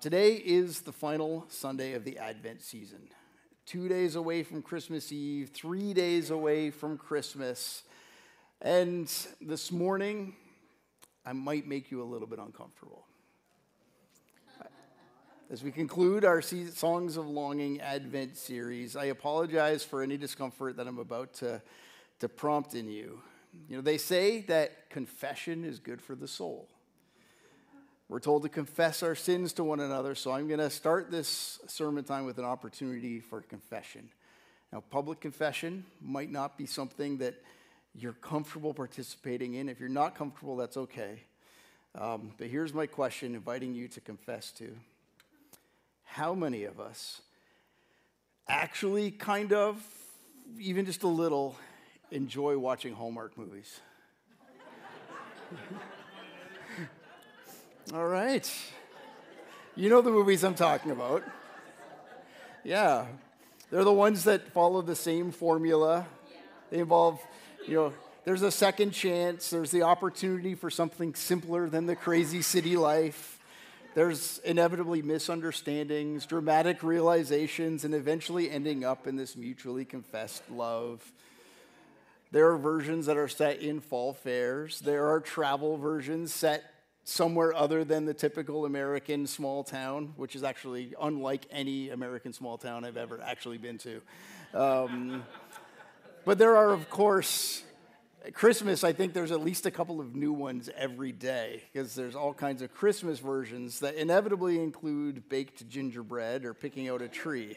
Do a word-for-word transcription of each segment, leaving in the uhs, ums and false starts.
Today is the final Sunday of the Advent season. Two days away from Christmas Eve, three days away from Christmas. And this morning, I might make you a little bit uncomfortable. As we conclude our Songs of Longing Advent series, I apologize for any discomfort that I'm about to, to prompt in you. You know, they say that confession is good for the soul. We're told to confess our sins to one another, so I'm going to start this sermon time with an opportunity for confession. Now, public confession might not be something that you're comfortable participating in. If you're not comfortable, that's okay. Um, but here's my question, inviting you to confess to. How many of us actually kind of, even just a little, enjoy watching Hallmark movies? All right. You know the movies I'm talking about. Yeah. They're the ones that follow the same formula. They involve, you know, there's a second chance. There's the opportunity for something simpler than the crazy city life. There's inevitably misunderstandings, dramatic realizations, and eventually ending up in this mutually confessed love. There are versions that are set in fall fairs. There are travel versions set somewhere other than the typical American small town, which is actually unlike any American small town I've ever actually been to. Um, but there are, of course, at Christmas, I think there's at least a couple of new ones every day, because there's all kinds of Christmas versions that inevitably include baked gingerbread or picking out a tree.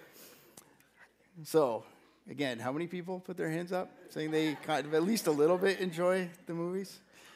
So, again, how many people put their hands up saying they kind of at least a little bit enjoy the movies?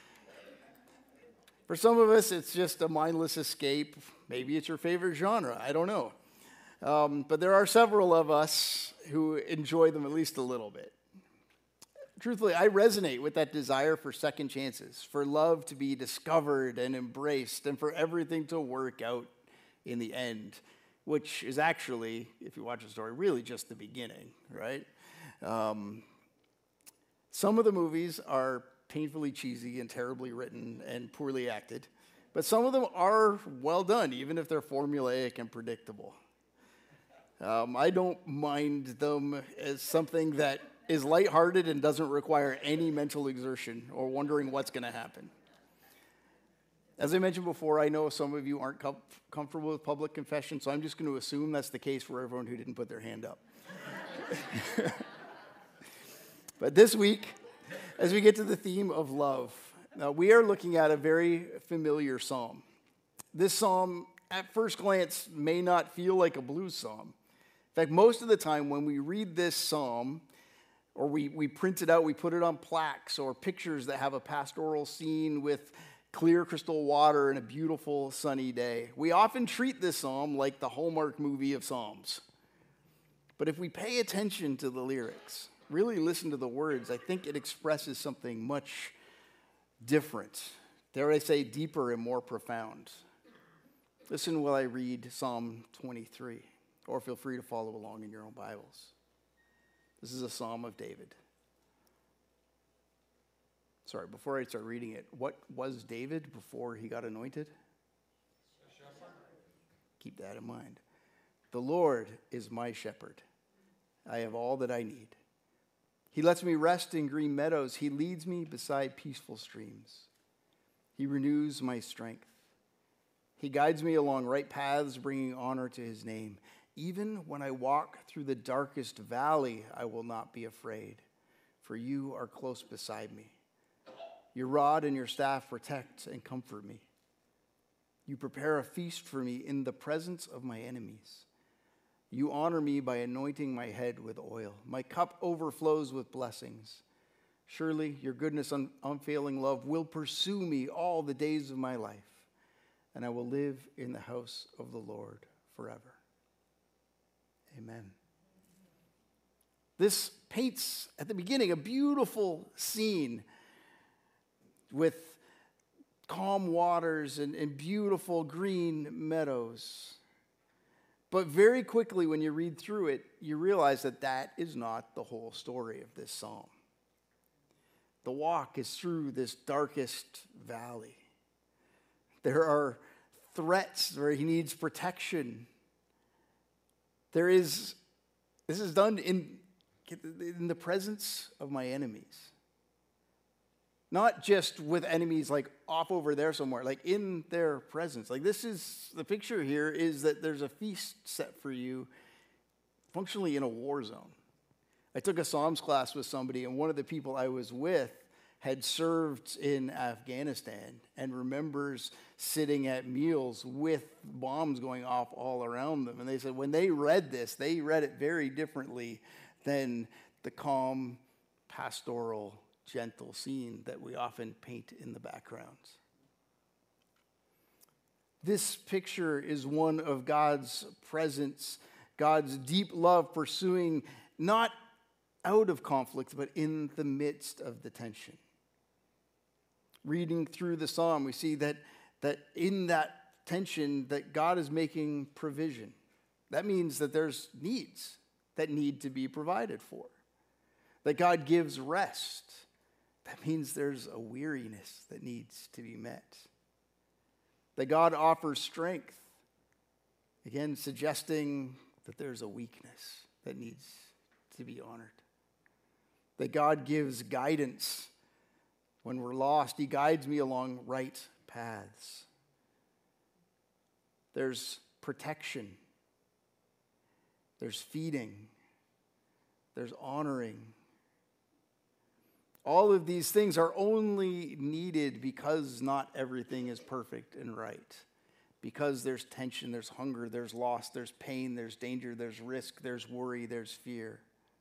For some of us, it's just a mindless escape. Maybe it's your favorite genre. I don't know. Um, but there are several of us who enjoy them at least a little bit. Truthfully, I resonate with that desire for second chances, for love to be discovered and embraced, and for everything to work out in the end, which is actually, if you watch the story, really just the beginning, right? Um, some of the movies are painfully cheesy and terribly written and poorly acted. But some of them are well done, even if they're formulaic and predictable. Um, I don't mind them as something that is lighthearted and doesn't require any mental exertion or wondering what's going to happen. As I mentioned before, I know some of you aren't com- comfortable with public confession, so I'm just going to assume that's the case for everyone who didn't put their hand up. But this week, as we get to the theme of love, uh, we are looking at a very familiar psalm. This psalm, at first glance, may not feel like a blues psalm. In fact, most of the time when we read this psalm, or we, we print it out, we put it on plaques or pictures that have a pastoral scene with clear crystal water and a beautiful sunny day, we often treat this psalm like the Hallmark movie of psalms. But if we pay attention to the lyrics, really listen to the words, I think it expresses something much different. Dare I say, deeper and more profound. Listen while I read Psalm twenty-three, or feel free to follow along in your own Bibles. This is a Psalm of David. Sorry, before I start reading it, what was David before he got anointed? Keep that in mind. The Lord is my shepherd. I have all that I need. He lets me rest in green meadows. He leads me beside peaceful streams. He renews my strength. He guides me along right paths, bringing honor to his name. Even when I walk through the darkest valley, I will not be afraid, for you are close beside me. Your rod and your staff protect and comfort me. You prepare a feast for me in the presence of my enemies. You honor me by anointing my head with oil. My cup overflows with blessings. Surely your goodness and unfailing love will pursue me all the days of my life, and I will live in the house of the Lord forever. Amen. This paints, at the beginning, a beautiful scene with calm waters and, and beautiful green meadows. But very quickly, when you read through it, you realize that that is not the whole story of this psalm. The walk is through this darkest valley. There are threats, where he needs protection. There is, this is done in, in the presence of my enemies. Not just with enemies like off over there somewhere, like in their presence. Like this is, the picture here is that there's a feast set for you functionally in a war zone. I took a Psalms class with somebody, and one of the people I was with had served in Afghanistan and remembers sitting at meals with bombs going off all around them. And they said when they read this, they read it very differently than the calm, pastoral, gentle scene that we often paint in the backgrounds. This picture is one of God's presence, God's deep love pursuing not out of conflict, but in the midst of the tension. Reading through the psalm, we see that, that in that tension, that God is making provision. That means that there's needs that need to be provided for. That God gives rest. That means there's a weariness that needs to be met. That God offers strength. Again, suggesting that there's a weakness that needs to be honored. That God gives guidance. When we're lost, he guides me along right paths. There's protection. There's feeding. There's honoring. All of these things are only needed because not everything is perfect and right. Because there's tension, there's hunger, there's loss, there's pain, there's danger, there's risk, there's worry, there's fear.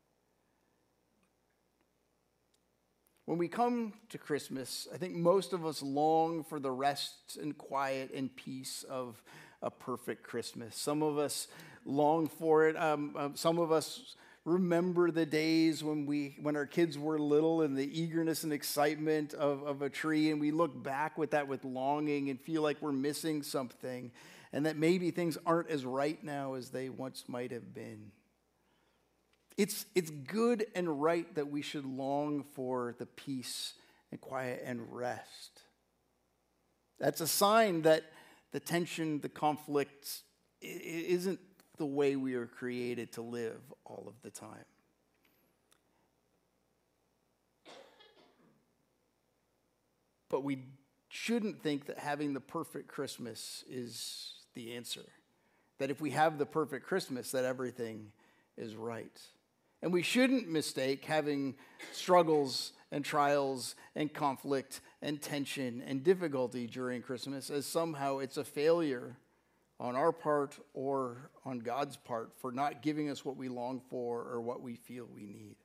When we come to Christmas, I think most of us long for the rest and quiet and peace of a perfect Christmas. Some of us long for it. Um, um, some of us remember the days when we, when our kids were little and the eagerness and excitement of, of a tree, and we look back with that with longing and feel like we're missing something, and that maybe things aren't as right now as they once might have been. It's, it's good and right that we should long for the peace and quiet and rest. That's a sign that the tension, the conflict isn't the way we are created to live all of the time. But we shouldn't think that having the perfect Christmas is the answer. That if we have the perfect Christmas, that everything is right. And we shouldn't mistake having struggles and trials and conflict and tension and difficulty during Christmas as somehow it's a failure on our part or on God's part for not giving us what we long for or what we feel we need.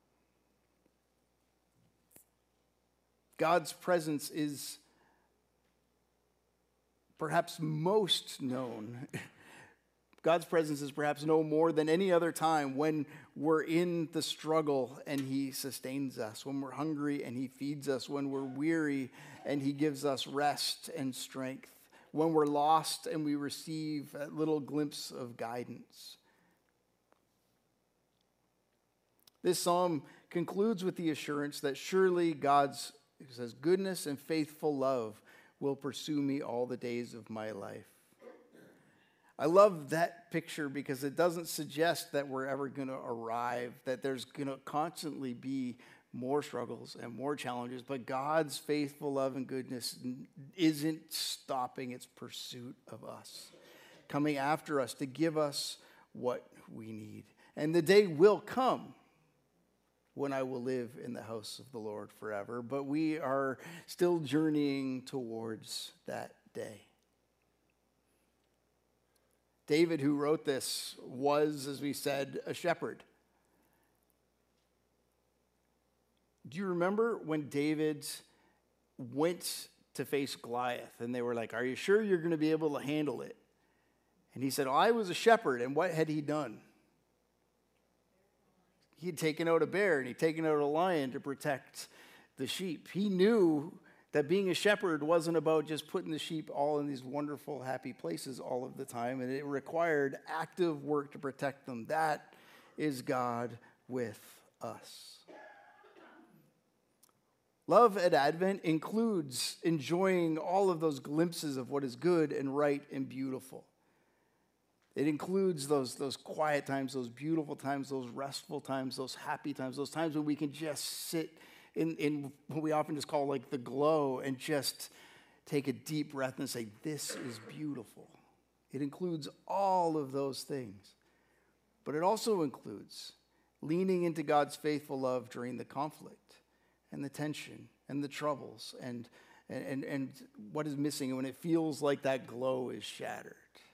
God's presence is perhaps most known. God's presence is perhaps no more than any other time when we're in the struggle and he sustains us, when we're hungry and he feeds us, when we're weary and he gives us rest and strength, when we're lost and we receive a little glimpse of guidance. This psalm concludes with the assurance that surely God's, it says, goodness and faithful love will pursue me all the days of my life. I love that picture because it doesn't suggest that we're ever going to arrive, that there's going to constantly be more struggles and more challenges, but God's faithful love and goodness isn't stopping its pursuit of us, coming after us to give us what we need. And the day will come when I will live in the house of the Lord forever, but we are still journeying towards that day. David, who wrote this, was, as we said, a shepherd. Do you remember when David went to face Goliath and they were like, are you sure you're going to be able to handle it? And he said, oh, I was a shepherd. And what had he done? He had taken out a bear and he'd taken out a lion to protect the sheep. He knew that being a shepherd wasn't about just putting the sheep all in these wonderful, happy places all of the time, and it required active work to protect them. That is God with us. Love at Advent includes enjoying all of those glimpses of what is good and right and beautiful. It includes those, those quiet times, those beautiful times, those restful times, those happy times, those times when we can just sit in, in what we often just call like the glow and just take a deep breath and say, this is beautiful. It includes all of those things. But it also includes leaning into God's faithful love during the conflict and the tension and the troubles and, and, and what is missing when it feels like that glow is shattered.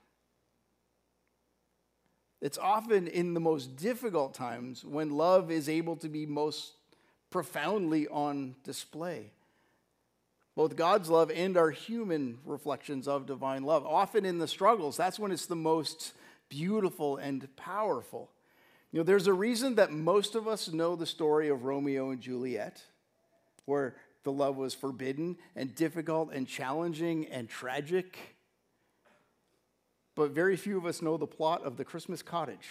It's often in the most difficult times when love is able to be most profoundly on display. Both God's love and our human reflections of divine love. Often in the struggles, that's when it's the most beautiful and powerful. You know, there's a reason that most of us know the story of Romeo and Juliet, where the love was forbidden and difficult and challenging and tragic. But very few of us know the plot of The Christmas Cottage.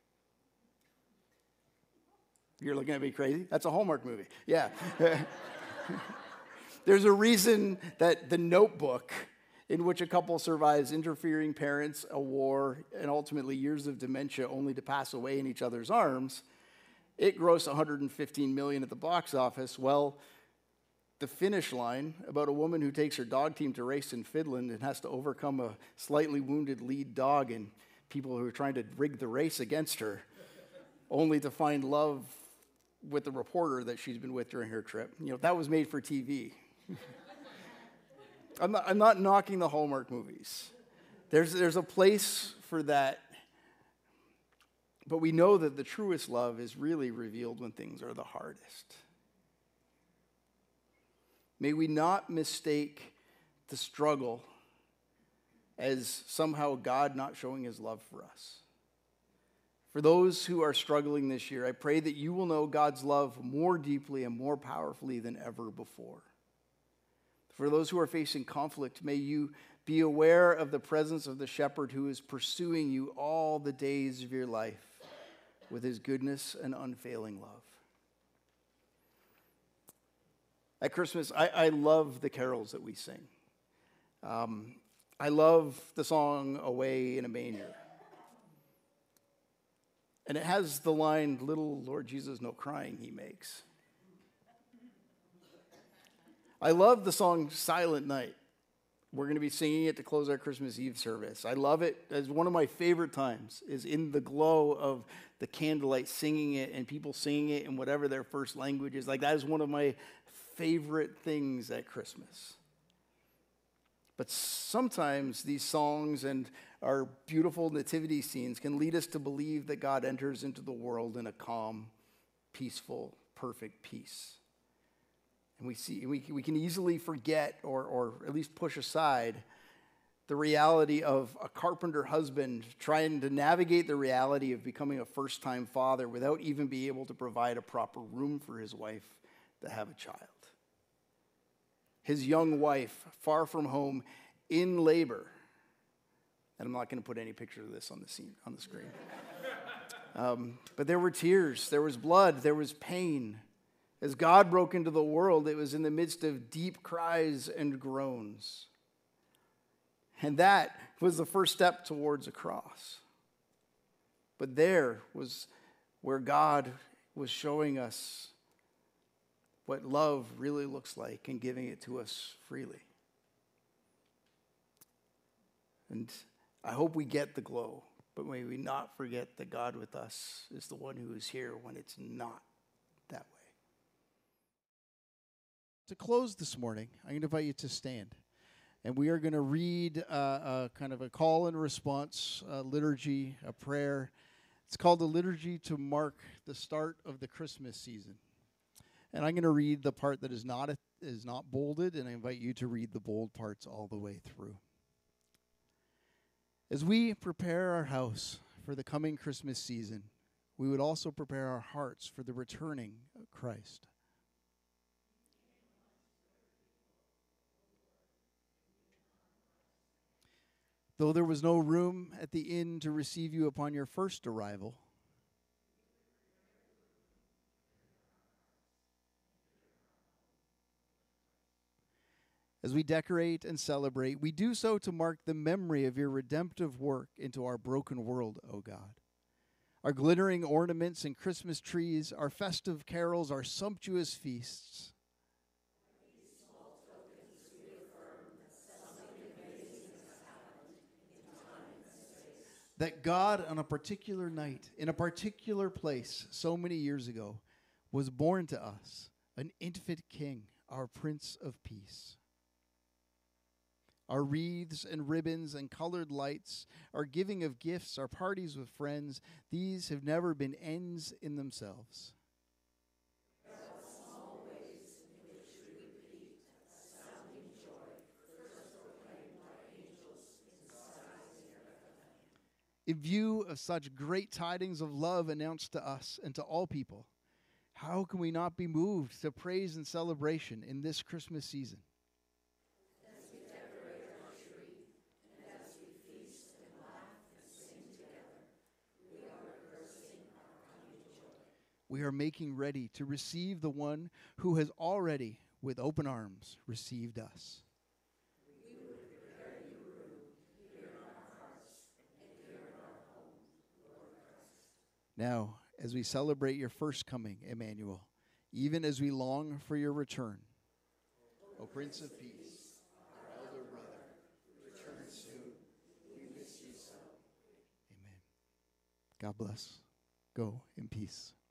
You're looking at me crazy? That's a Hallmark movie. Yeah. There's a reason that The Notebook, in which a couple survives interfering parents, a war, and ultimately years of dementia only to pass away in each other's arms, it grossed one hundred fifteen million dollars at the box office. Well, The Finish Line, about a woman who takes her dog team to race in Finland and has to overcome a slightly wounded lead dog and people who are trying to rig the race against her, only to find love with the reporter that she's been with during her trip. You know, that was made for T V. I'm not, I'm not knocking the Hallmark movies. There's, there's a place for that. But we know that the truest love is really revealed when things are the hardest. May we not mistake the struggle as somehow God not showing his love for us. For those who are struggling this year, I pray that you will know God's love more deeply and more powerfully than ever before. For those who are facing conflict, may you be aware of the presence of the shepherd who is pursuing you all the days of your life with his goodness and unfailing love. At Christmas, I, I love the carols that we sing. Um, I love the song Away in a Manger. And it has the line, little Lord Jesus, no crying he makes. I love the song Silent Night. We're going to be singing it to close our Christmas Eve service. I love it as one of my favorite times is in the glow of the candlelight, singing it and people singing it in whatever their first language is. Like that is one of my favorite things at Christmas. But sometimes these songs and our beautiful nativity scenes can lead us to believe that God enters into the world in a calm, peaceful, perfect peace. And we see we, we can easily forget or, or at least push aside the reality of a carpenter husband trying to navigate the reality of becoming a first-time father without even being able to provide a proper room for his wife to have a child. His young wife, far from home, in labor. And I'm not going to put any picture of this on the scene on the screen. um, but there were tears, there was blood, there was pain. As God broke into the world, it was in the midst of deep cries and groans. And that was the first step towards a cross. But there was where God was showing us what love really looks like and giving it to us freely. And I hope we get the glow, but may we not forget that God with us is the one who is here when it's not that way. To close this morning, I'm going to invite you to stand. And we are going to read uh, a kind of a call and response uh, liturgy, a prayer. It's called the Liturgy to mark the start of the Christmas season. And I'm going to read the part that is not a, is not bolded, and I invite you to read the bold parts all the way through. As we prepare our house for the coming Christmas season, we would also prepare our hearts for the returning of Christ. Though there was no room at the inn to receive you upon your first arrival, As we decorate and celebrate, we do so to mark the memory of your redemptive work into our broken world, O God. Our glittering ornaments and Christmas trees, our festive carols, our sumptuous feasts. That God, on a particular night, in a particular place, so many years ago, was born to us, an infant king, our Prince of Peace. Our wreaths and ribbons and colored lights, our giving of gifts, our parties with friends, these have never been ends in themselves. In view of such great tidings of love announced to us and to all people, how can we not be moved to praise and celebration in this Christmas season? As we decorate our tree, and as we feast and laugh and sing together, we are rehearsing our coming joy. We are making ready to receive the one who has already, with open arms, received us. We would prepare you room here in our hearts and here in our home, Lord Christ. Now, as we celebrate your first coming, Emmanuel, even as we long for your return, O Prince of Peace, our elder brother, return soon. We miss you so. Amen. God bless. Go in peace.